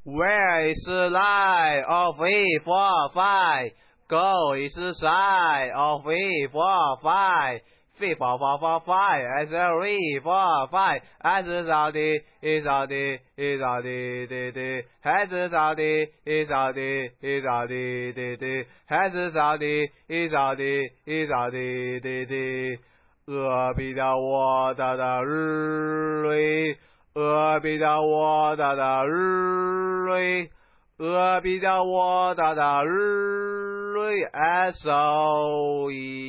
Where is the line of we for five? Go is the side of we for five. 飞跑跑跑 five as a re for five as 扫地一扫地一扫地地地还是扫地一扫地一扫地地地还是扫地一扫地一扫地地地鹅比较我大的日瑞鹅比较我大的日瑞鹅比较我大的日瑞 so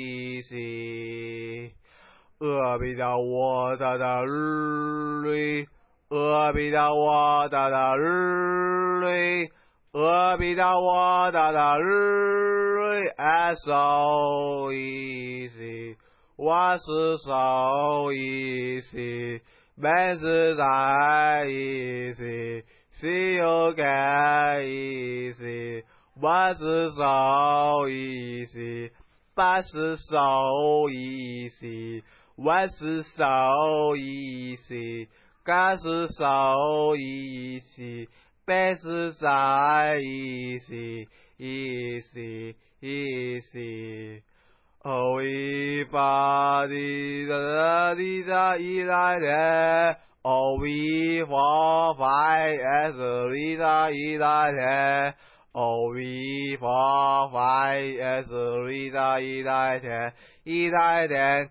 easy 鹅比较我大的日瑞鹅比较我大的日瑞鹅比较我大的日瑞 so easy 我是 so easy 没事太 easy See you get easy, what is so easy, but is so easy, what is so easy, got is so easy, best is so easy, easy, easy. Oh, everybody, da da da da. Oh, we for five as a leader, ten. Oh, we for five as a leader, ten. ten.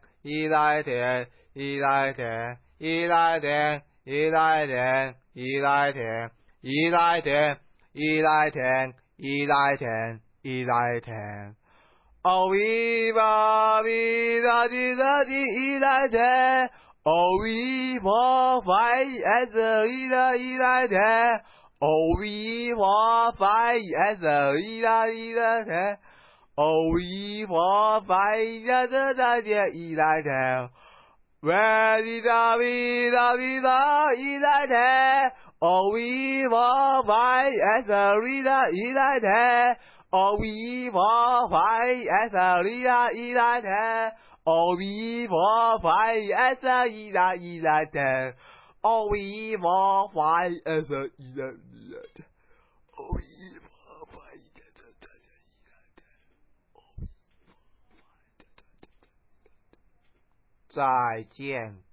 Oh, we for ten. Oh, we for five as a leader, ten. Oh, we for five as a leader, ten. Oh, we for five as a leader, ten. Where did we ten? Oh, we for five as a leader, ten. Oh, we for five as a leader, ten. Oh, we for five as a leader, ten. Oh, we for five as a leader, ten. Oh, we for five as a leader, ten. 再见。